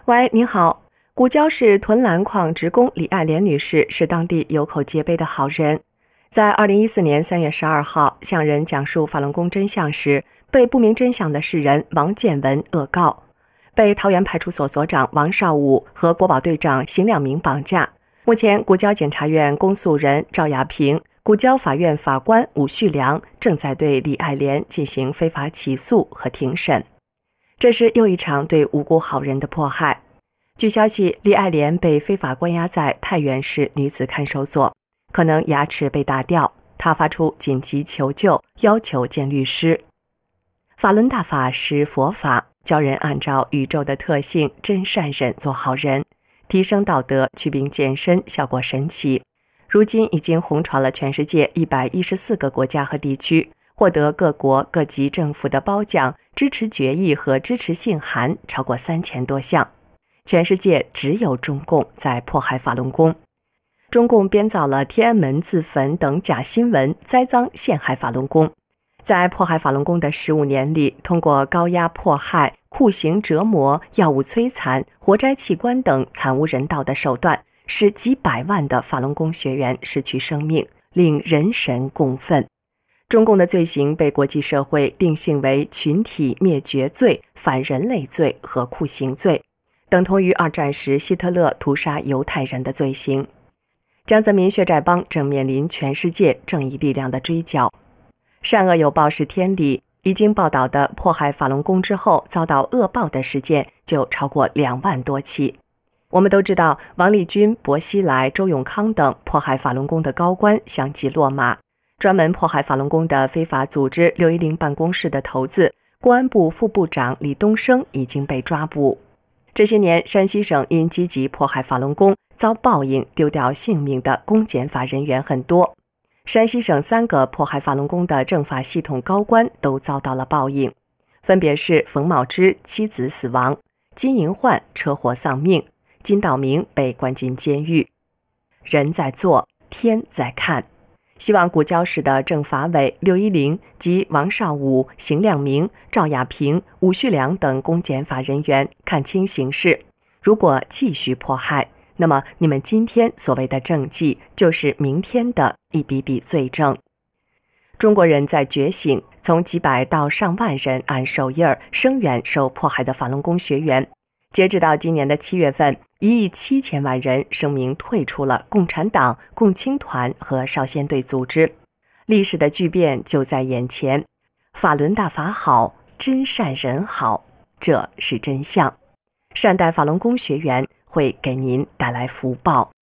喂，您好，古焦市屯蓝矿职工李爱莲女士是当地有口皆碑的好人。在2014年3月12号向人讲述法轮功真相时，被不明真相的世人王建文恶告，被桃园派出所所长王少武和国保队长邢亮明绑架。目前，古焦检察院公诉人赵亚平、古焦法院法官武旭良正在对李爱莲进行非法起诉和庭审。这是又一场对无辜好人的迫害。据消息，李爱莲被非法关押在太原市女子看守所，可能牙齿被打掉。她发出紧急求救，要求见律师。法轮大法是佛法，教人按照宇宙的特性真善忍做好人，提升道德，祛病健身，效果神奇。如今已经红传了全世界114个国家和地区，获得各国各级政府的褒奖、支持决议和支持信函超过3000多项。全世界只有中共在迫害法轮功。中共编造了天安门自焚等假新闻，栽赃陷害法轮功。在迫害法轮功的15年里，通过高压迫害、酷刑折磨、药物摧残、活摘器官等惨无人道的手段，使几百万的法轮功学员失去生命，令人神共愤。中共的罪行被国际社会定性为群体灭绝罪、反人类罪和酷刑罪，等同于2战时希特勒屠杀犹太人的罪行。江泽民血债帮正面临全世界正义力量的追剿。善恶有报是天理，已经报道的迫害法轮功之后遭到恶报的事件就超过2万多起。我们都知道，王立军、薄熙来、周永康等迫害法轮功的高官相继落马，专门迫害法轮功的非法组织610办公室的头子、公安部副部长李东生已经被抓捕。这些年，山西省因积极迫害法轮功遭报应、丢掉性命的公检法人员很多。山西省3个迫害法轮功的政法系统高官都遭到了报应，分别是冯茂之妻子死亡、金银焕车祸丧命、金道明被关进监狱。人在做，天在看。希望古焦市的政法委610及王少武、邢亮明、赵亚平、武旭良等公检法人员看清形势，如果继续迫害，那么你们今天所谓的政绩，就是明天的一笔笔罪证。中国人在觉醒，从几百到上万人按手印声援受迫害的法轮功学员。截止到今年的7月份，1亿7千万人声明退出了共产党、共青团和少先队组织。历史的巨变就在眼前，法轮大法好，真善人好，这是真相。善待法轮功学员会给您带来福报。